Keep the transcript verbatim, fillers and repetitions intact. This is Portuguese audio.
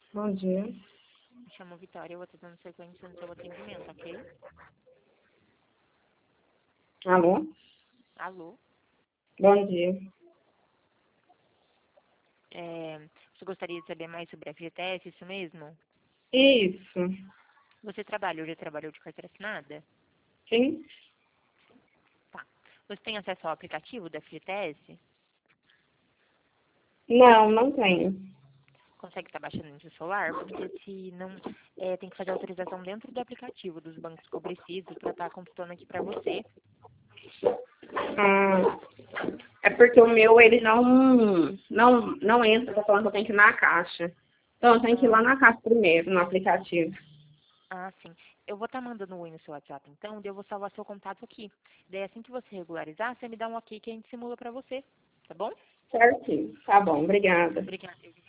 Bom dia. Me chamo Vitória, eu vou estar dando sequência no seu atendimento, ok? Alô? Alô? Bom dia. É, você gostaria de saber mais sobre a F G T S, isso mesmo? Isso. Você trabalha ou já trabalhou de carteira assinada? Sim? Tá. Você tem acesso ao aplicativo da F G T S? Não, não tenho. Consegue estar baixando no seu celular? Porque se não, é, tem que fazer autorização dentro do aplicativo dos bancos que eu preciso para estar computando aqui para você. Ah, é porque o meu, ele não, não, não entra, tá falando que eu tenho que ir na caixa. Então, eu tenho que ir lá Ah, na caixa primeiro, no aplicativo. ah, sim. Eu vou estar mandando um oi no seu WhatsApp, então, daí eu vou salvar seu contato aqui. Daí assim que você regularizar, você me dá um ok que a gente simula para você, tá bom? Certinho. Tá bom, obrigada. Obrigada.